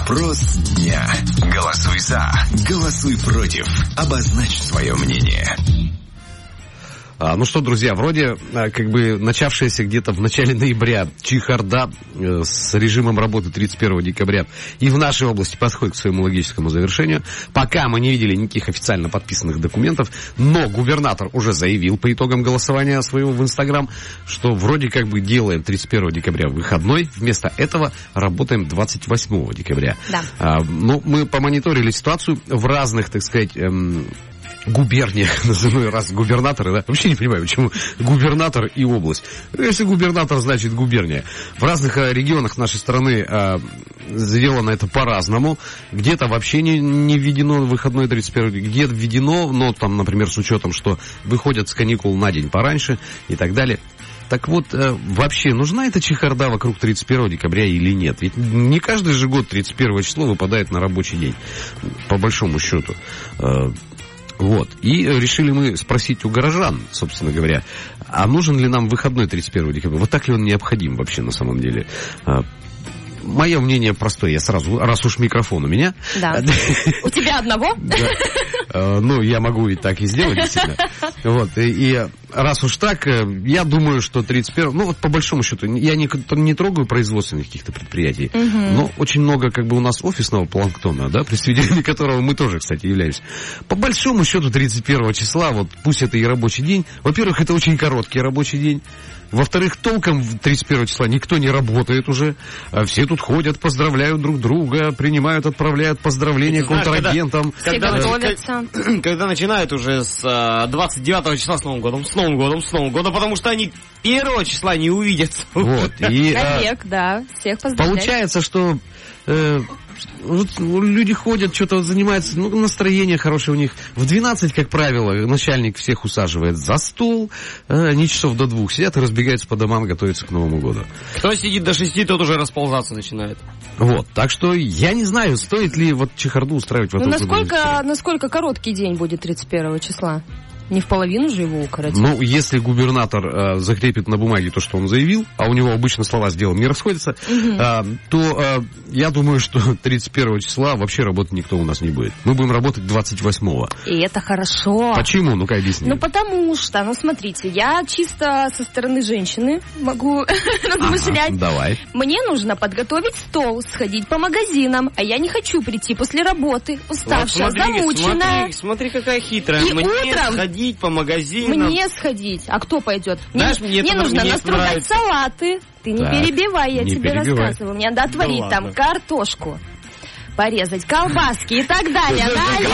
Вопрос дня. Голосуй за, голосуй против. Обозначь свое мнение. Ну что, друзья, вроде как бы начавшаяся где-то в начале ноября чехарда с режимом работы 31 декабря и в нашей области подходит к своему логическому завершению. Пока мы не видели никаких официально подписанных документов, но губернатор уже заявил по итогам голосования своего в Инстаграм, что вроде как бы делаем 31 декабря выходной, вместо этого работаем 28 декабря. Да. Но мы помониторили ситуацию в разных, так сказать, губерниях, называю раз губернаторы, да? Вообще не понимаю, почему губернатор и область. Если губернатор, значит губерния. В разных регионах нашей страны сделано это по-разному. Где-то вообще не введено выходной 31, где-то введено, но там, например, с учетом, что выходят с каникул на день пораньше и так далее. Так вот, вообще нужна эта чехарда вокруг 31 декабря или нет? Ведь не каждый же год 31 число выпадает на рабочий день, по большому счету. Вот. И решили мы спросить у горожан, собственно говоря, а нужен ли нам выходной 31 декабря? Вот так ли он необходим вообще на самом деле? Мое мнение простое, я сразу, раз уж микрофон у меня. Да. У тебя одного? Да. Ну, я могу и так и сделать, действительно. Вот. И раз уж так, я думаю, что 31... Ну, вот по большому счету, я не трогаю производственных каких-то предприятий, но очень много как бы у нас офисного планктона, да, представителями которого мы тоже, кстати, являемся. По большому счету 31 числа, вот пусть это и рабочий день, во-первых, это очень короткий рабочий день. Во-вторых, толком 31 числа никто не работает уже. Все тут ходят, поздравляют друг друга, принимают, отправляют поздравления контрагентам. Все готовятся. Когда начинают уже с 29 числа с Новым годом, потому что они 1 числа не увидятся. Вот. И, Коллег, да, всех поздравляю. Получается, что... Вот люди ходят, что-то занимаются, ну, настроение хорошее у них. В 12, как правило, начальник всех усаживает за стол, они часов до 2 сидят и разбегаются по домам, готовятся к Новому году. Кто сидит до 6, тот уже расползаться начинает. Вот, так что я не знаю, стоит ли вот чехарду устраивать в этом году. Насколько короткий день будет 31 числа? Не в половину же его укоротить? Ну, если губернатор закрепит на бумаге то, что он заявил, а у него обычно слова с делом не расходятся, то я думаю, что 31 числа вообще работать никто у нас не будет. Мы будем работать 28-го. И это хорошо. Почему? Ну-ка, объясни. Ну, потому что, смотрите, я чисто со стороны женщины могу размышлять. Давай. Мне нужно подготовить стол, сходить по магазинам, а я не хочу прийти после работы, уставшая, замученная. Смотри, какая хитрая. И утром сходить по магазинам. Мне сходить. А кто пойдет? Знаешь, мне нужно настругать салаты. Ты не перебивай, я тебе рассказываю. Мне надо отварить там картошку, порезать колбаски и так далее.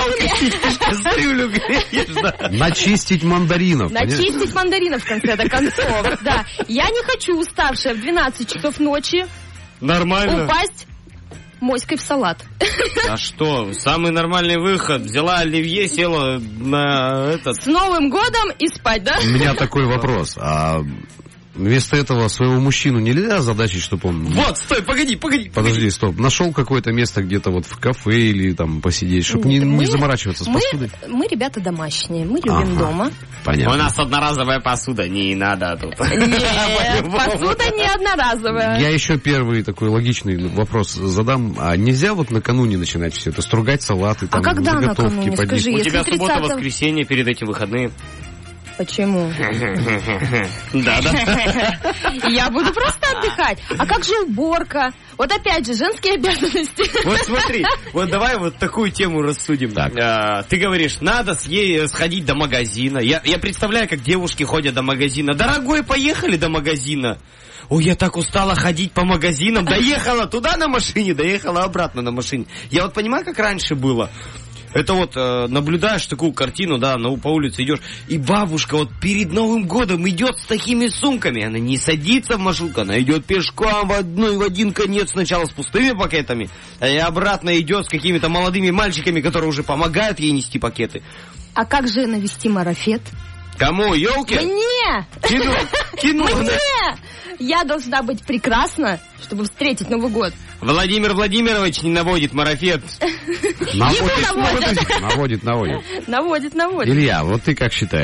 Начистить мандаринов. Начистить мандаринов в конце концов. Да. Я не хочу, уставшая в 12 часов ночи, нормально упасть моськой в салат. А что? Самый нормальный выход. Взяла оливье, села на этот... С Новым годом и спать, да? У меня такой вопрос. А вместо этого своего мужчину нельзя задачить, чтобы он... Вот, стой, погоди. Подожди, стоп. Нашел какое-то место где-то вот в кафе или там посидеть, чтобы не заморачиваться с посудой? Мы ребята домашние, мы любим дома. Понятно. У нас одноразовая посуда, не надо тут. Нет, посуда не одноразовая. Я еще первый такой логичный вопрос задам. А нельзя вот накануне начинать все это, стругать салаты, там, когда заготовки? Накануне? Скажи, у тебя если суббота, воскресенье, перед этим выходные. Почему? Да. Я буду просто отдыхать. А как же уборка? Вот опять же, женские обязанности. Вот смотри, вот давай вот такую тему рассудим. Ты говоришь, надо сходить до магазина. Я представляю, как девушки ходят до магазина. Дорогой, поехали до магазина. Ой, я так устала ходить по магазинам. Доехала туда на машине, доехала обратно на машине. Я вот понимаю, как раньше было. Это вот наблюдаешь такую картину, да, по улице идешь, и бабушка вот перед Новым годом идет с такими сумками. Она не садится в маршрутку, она идет пешком в один конец сначала с пустыми пакетами, а и обратно идет с какими-то молодыми мальчиками, которые уже помогают ей нести пакеты. А как же навести марафет? Кому? Ёлки? Мне! Кино! Мне! Я должна быть прекрасна, чтобы встретить Новый год. Владимир Владимирович не наводит марафет. Наводит. Наводит. Илья, вот ты как считаешь?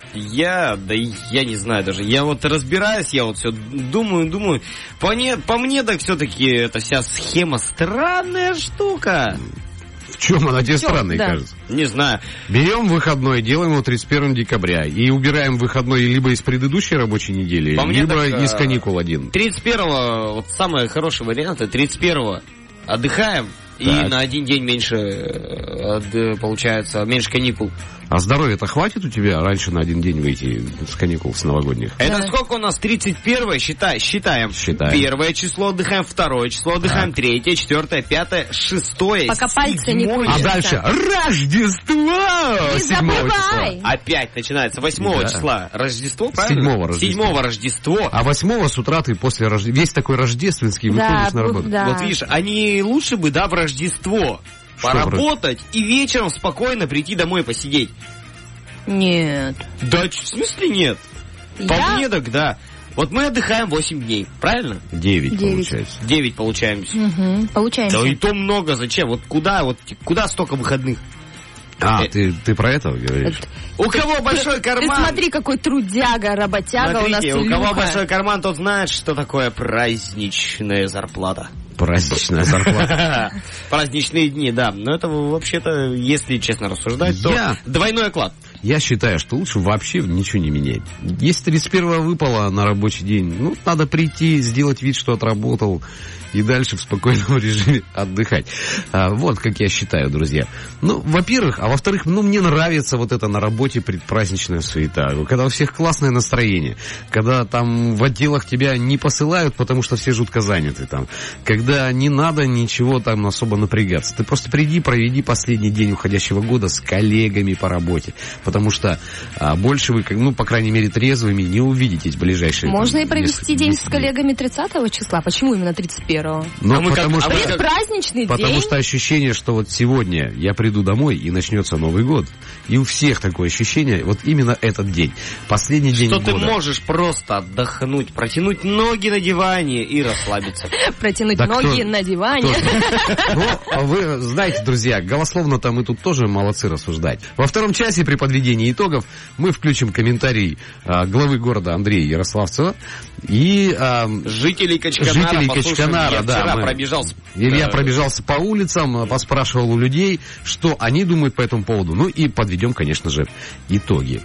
Я не знаю даже. Я вот разбираюсь, я вот все думаю. По мне так все-таки эта вся схема странная штука. В чем она тебе странной, кажется? Не знаю. Берем выходной, делаем его 31 декабря и убираем выходной либо из предыдущей рабочей недели, либо из каникул один. 31-го, вот самый хороший вариант, 31-го отдыхаем. И на один день меньше, получается, меньше каникул. А здоровья-то хватит у тебя раньше на один день выйти с каникул, с новогодних? Это сколько у нас? 31-е? Считаем. Первое число отдыхаем, второе число отдыхаем, третье, четвертое, пятое, шестое, пока пальцы не кончатся. А дальше Рождество! 7 числа. Опять начинается 8 числа. Рождество, правильно? 7 Рождество. А 8 с утра ты после Рождества, весь такой рождественский, выходишь на работу. Да. Вот видишь, они лучше бы, в Рождество поработать и вечером спокойно прийти домой посидеть. Нет. Да, в смысле нет? По мне так, да. Вот мы отдыхаем 8 дней, правильно? 9 получается. 9 получаемся. Угу, получаемся. Да и то много, зачем? Вот куда столько выходных? Ты про это говоришь? У кого большой карман? Ты смотри, какой трудяга, работяга у нас. У кого большой карман, тот знает, что такое праздничная зарплата. Праздничная зарплата. Праздничные дни, да. Но это вообще-то, если честно рассуждать, то двойной оклад. Я считаю, что лучше вообще ничего не менять. Если 31-го выпало на рабочий день, надо прийти, сделать вид, что отработал, и дальше в спокойном режиме отдыхать. Вот как я считаю, друзья. Во-первых, а во-вторых, мне нравится вот это на работе предпраздничная суета. Когда у всех классное настроение, когда там в отделах тебя не посылают, потому что все жутко заняты там, когда не надо ничего там особо напрягаться. Ты просто приди, проведи последний день уходящего года с коллегами по работе. Потому что больше вы, по крайней мере, трезвыми не увидитесь в ближайшие... Можно и провести день с коллегами 30 числа. Почему именно 31-го? Предпраздничный день. Потому что ощущение, что вот сегодня я приду домой и начнется Новый год. И у всех такое ощущение, вот именно этот день. Последний день года. Что ты можешь просто отдохнуть, протянуть ноги на диване и расслабиться. Протянуть ноги на диване. Вы знаете, друзья, голословно-то мы тут тоже молодцы рассуждать. Во втором часе при подведении итогов мы включим комментарий главы города Андрея Ярославцева и жителей Качканара. Я пробежался по улицам, поспрашивал у людей, что они думают по этому поводу. И подведем, конечно же, итоги.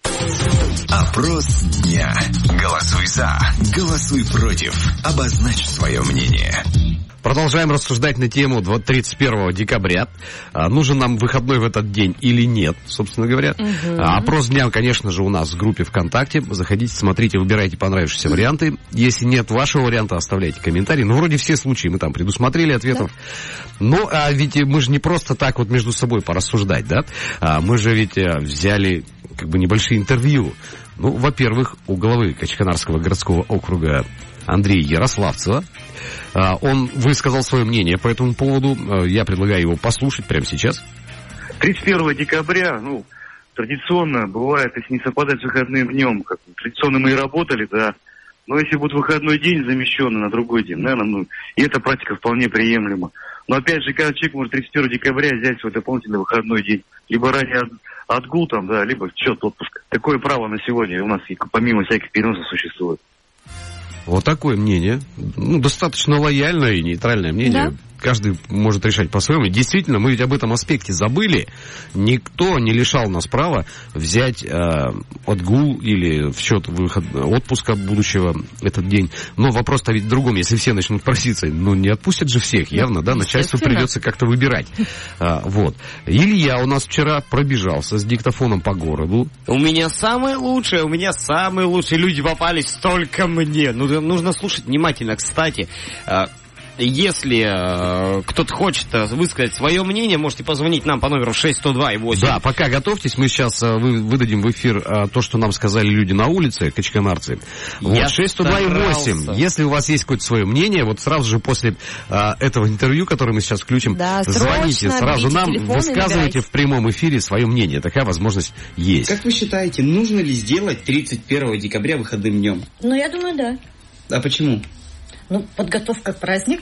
Опрос дня. Голосуй за, голосуй против. Обозначь свое мнение. Продолжаем рассуждать на тему 31 декабря. Нужен нам выходной в этот день или нет, собственно говоря. Опрос дня, конечно же, у нас в группе ВКонтакте. Заходите, смотрите, выбирайте понравившиеся варианты. Если нет вашего варианта, оставляйте комментарии. Вроде все случаи мы там предусмотрели ответов. Но ведь мы же не просто так вот между собой порассуждать, да? Мы же ведь взяли небольшие интервью. Во-первых, у главы Качканарского городского округа Андрея Ярославцева. Он высказал свое мнение по этому поводу. Я предлагаю его послушать прямо сейчас. 31 декабря, традиционно бывает, если не совпадает с выходным днем, традиционно мы и работали, да. Но если будет выходной день замещенный на другой день, наверное, и эта практика вполне приемлема. Но опять же, каждый человек может 31 декабря взять свой дополнительный выходной день. Либо ранее отгул там, да, либо в счет отпуска. Такое право на сегодня у нас помимо всяких переносов существует. Вот такое мнение. Достаточно лояльное и нейтральное мнение. Да? Каждый может решать по-своему. Действительно, мы ведь об этом аспекте забыли. Никто не лишал нас права взять отгул или в счет отпуска будущего этот день. Но вопрос-то ведь в другом. Если все начнут проситься, не отпустят же всех, явно, да? Начальству придется как-то выбирать. Вот. Илья у нас вчера пробежался с диктофоном по городу. У меня самые лучшие люди попались только мне. Нужно слушать внимательно. Кстати, если кто-то хочет высказать свое мнение, можете позвонить нам по номеру 6102,8. Да, пока готовьтесь, мы сейчас выдадим в эфир то, что нам сказали люди на улице, качканарцы. 602,8. Если у вас есть какое-то свое мнение, вот сразу же после этого интервью, которое мы сейчас включим, звоните сразу нам, высказывайте в прямом эфире свое мнение. Такая возможность есть. Как вы считаете, нужно ли сделать 31 декабря выходным днем? Я думаю, да. А почему? Подготовка к празднику.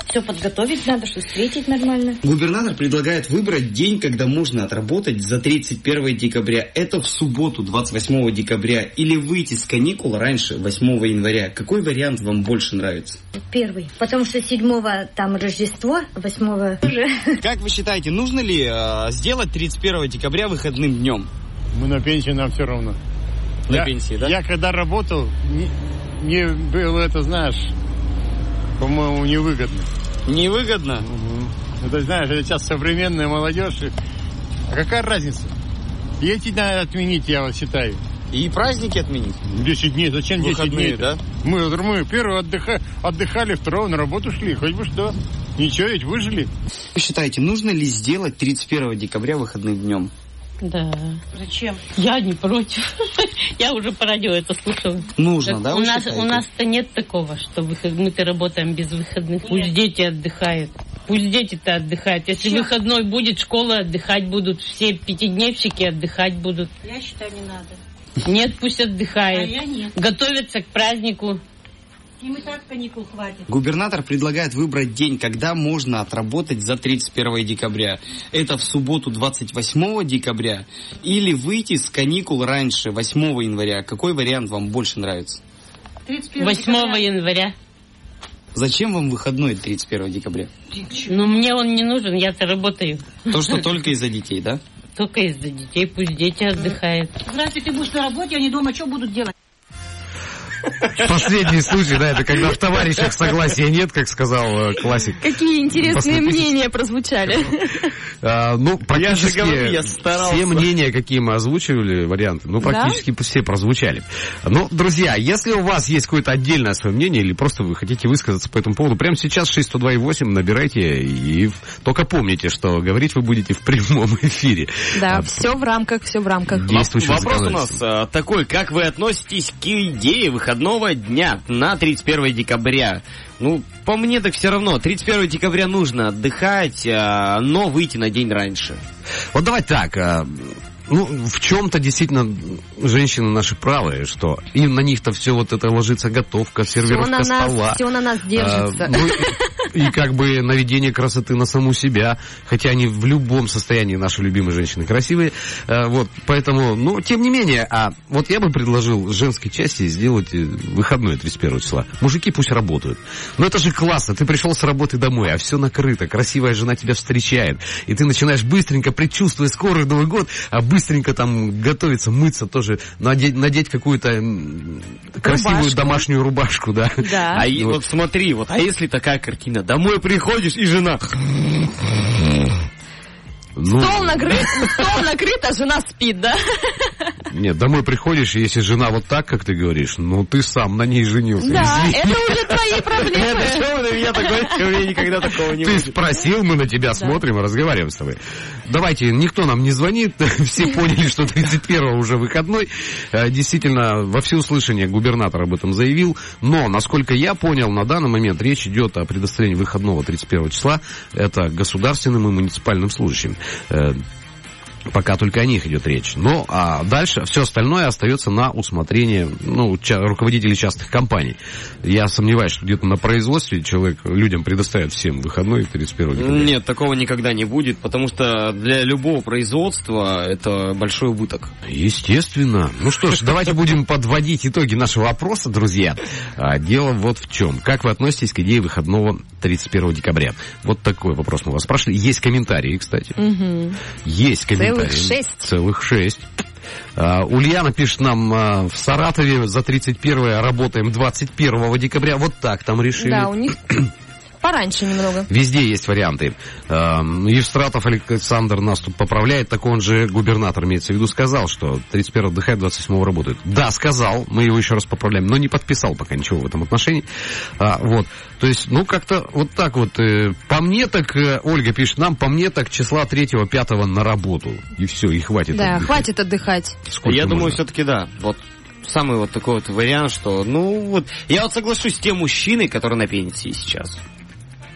Все подготовить надо, чтобы встретить нормально. Губернатор предлагает выбрать день, когда можно отработать за 31 декабря. Это в субботу, 28 декабря. Или выйти с каникул раньше, 8 января. Какой вариант вам больше нравится? Первый. Потому что 7-го там Рождество, 8-го уже. Как вы считаете, нужно ли сделать 31 декабря выходным днем? Мы на пенсии, нам все равно. На пенсии, да? Я когда работал, мне было это, знаешь, по-моему, невыгодно. Невыгодно? Угу. Это, знаешь, это сейчас современная молодежь. А какая разница? И эти надо отменить, я вот считаю. И праздники отменить? 10 дней. Зачем 10 выходные, дней? Да? Мы первого отдыхали, второго на работу шли. Хоть бы что. Ничего, ведь выжили. Вы считаете, нужно ли сделать 31 декабря выходным днем? Да. Зачем? Я не против. Я уже по радио это слушала. Нужно, да, у нас-то нет такого, что мы-то работаем без выходных. Пусть дети отдыхают. Пусть дети-то отдыхают. Если выходной будет, школы отдыхать будут. Все пятидневщики отдыхать будут. Я считаю, не надо. Нет, пусть отдыхают. А я нет. Готовятся к празднику. Им и так каникул хватит. Губернатор предлагает выбрать день, когда можно отработать за 31 декабря. Это в субботу 28 декабря или выйти с каникул раньше, 8 января. Какой вариант вам больше нравится? 8 января. Зачем вам выходной 31 декабря? Ну, мне он не нужен, я-то работаю. То, что только из-за детей, да? Только из-за детей, пусть дети отдыхают. Здравствуйте, ты будешь на работе, они дома, что будут делать? Последний случай, да, это когда в товарищах согласия нет, как сказал классик. Какие интересные мнения прозвучали. Ну, практически все мнения, какие мы озвучивали, варианты, ну, практически все прозвучали. Ну, друзья, если у вас есть какое-то отдельное свое мнение, или просто вы хотите высказаться по этому поводу, прямо сейчас 602.8 набирайте, и только помните, что говорить вы будете в прямом эфире. Да, все в рамках, все в рамках. Вопрос у нас такой, как вы относитесь к идее выходного дня на 31 декабря? Ну, по мне так все равно. 31 декабря нужно отдыхать, но выйти на день раньше. Вот давай так. Ну, в чем-то действительно женщины наши правы, что и на них-то все вот это ложится, готовка, сервировка стола. Все на нас держится. И как бы наведение красоты на саму себя, хотя они в любом состоянии, наши любимые женщины, красивые. Вот, поэтому, ну, тем не менее, вот я бы предложил женской части сделать выходной 31 числа. Мужики пусть работают. Но это же классно, ты пришел с работы домой, а все накрыто, красивая жена тебя встречает, и ты начинаешь быстренько, предчувствуя скорый Новый год, быстренько там готовиться, мыться тоже, надеть какую-то красивую домашнюю рубашку, да. Да. Вот смотри, а если такая картина, домой приходишь и жена... Стол накрыт, а жена спит, да? Нет, домой приходишь, и если жена вот так, как ты говоришь, ну ты сам на ней женился. Да, это уже твои проблемы. Это что вы на меня такое? У меня никогда такого не было. Ты спросил, мы на тебя смотрим и разговариваем с тобой. Давайте, никто нам не звонит, все поняли, что 31-го уже выходной. Действительно, во всеуслышание губернатор об этом заявил, но, насколько я понял, на данный момент речь идет о предоставлении выходного 31 числа, это государственным и муниципальным служащим. Пока только о них идет речь. Но дальше все остальное остается на усмотрение руководителей частных компаний. Я сомневаюсь, что где-то на производстве людям предоставят всем выходной 31 декабря. Нет, такого никогда не будет, потому что для любого производства это большой убыток. Естественно. Ну что ж, давайте будем подводить итоги нашего опроса, друзья. Дело вот в чем. Как вы относитесь к идее выходного 31 декабря? Вот такой вопрос мы вас спрашивали. Есть комментарии, кстати. Угу. Есть комментарии. Целых 6. Ульяна пишет нам, в Саратове за 31-е работаем 21 декабря. Вот так там решили. Да, у них пораньше немного. Везде есть варианты. Евстратов Александр нас тут поправляет, так он же губернатор, имеется в виду, сказал, что 31 отдыхает, 27 работает. Да, сказал, мы его еще раз поправляем, но не подписал пока ничего в этом отношении. Вот. То есть, как-то вот так вот. По мне так, Ольга пишет нам, по мне так числа 3-5 на работу. И все, и хватит отдыхать. Да, хватит отдыхать. Сколько я можно? думаю, все-таки да. Вот самый вот такой вот вариант, что, я вот соглашусь с тем мужчиной, который на пенсии сейчас.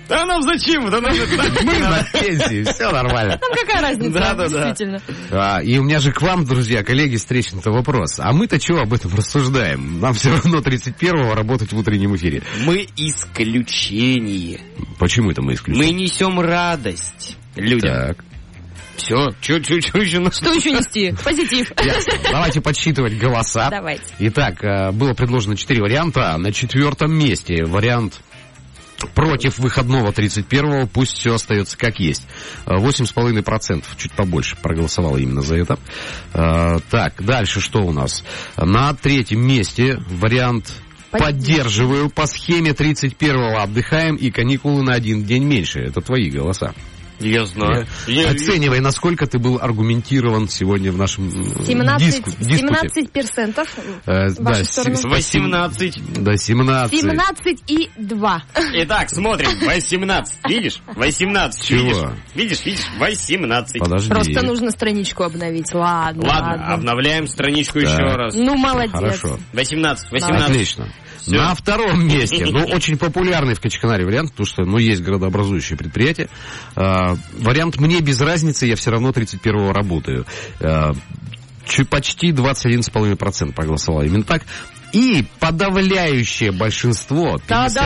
Да нам зачем? Да нам мы на пенсии, все нормально. Нам какая разница, действительно. И у меня же к вам, друзья, коллеги, встречный-то вопрос. А мы-то чего об этом рассуждаем? Нам все равно 31-го работать в утреннем эфире. Мы исключение. Почему это мы исключение? Мы несем радость людям. Так. Все, что еще нести? Позитив. Ясно. Давайте подсчитывать голоса. Давайте. Итак, было предложено 4 варианта. На 4-м месте вариант против выходного 31-го, пусть все остается как есть. 8,5%, чуть побольше, проголосовало именно за это. Так, дальше что у нас? На 3-м месте вариант поддерживаю. По схеме 31-го отдыхаем и каникулы на 1 день меньше. Это твои голоса. Я знаю. Оценивай, насколько ты был аргументирован сегодня в нашем 17%. Да, 18. Да, 17. 17,2. Итак, смотрим. 18. Видишь? 18. Чего? Видишь? 18. Подожди. Просто нужно страничку обновить. Ладно. Обновляем страничку еще раз. Ну, молодец. Хорошо. 18. Отлично. Все. На 2-м месте, очень популярный в Качканаре вариант, потому что, есть градообразующие предприятия. Вариант «мне без разницы, я все равно 31-го работаю». Почти 21,5% проголосовало именно так. И подавляющее большинство,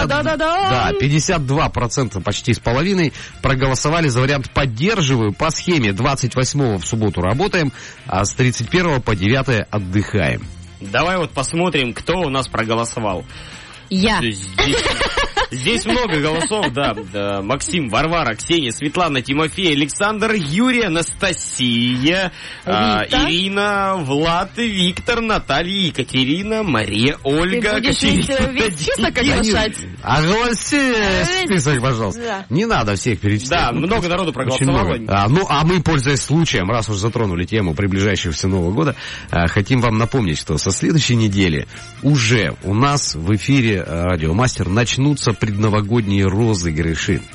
52%, почти с половиной, проголосовали за вариант «поддерживаю». По схеме 28-го в субботу работаем, а с 31-го по 9-е отдыхаем. Давай вот посмотрим, кто у нас проголосовал. Я. Здесь много голосов, да. Максим, Варвара, Ксения, Светлана, Тимофей, Александр, Юрий, Анастасия, Ирина, Влад, Виктор, Наталья, Екатерина, Мария, Ольга, Ты будешь весь список оглашать? Огласи список, пожалуйста. Да. Не надо всех перечислять. Да, много народу проголосовало. А мы, пользуясь случаем, раз уж затронули тему приближающегося Нового года, хотим вам напомнить, что со следующей недели уже у нас в эфире «Радиомастер» начнутся предновогодние розыгрыши.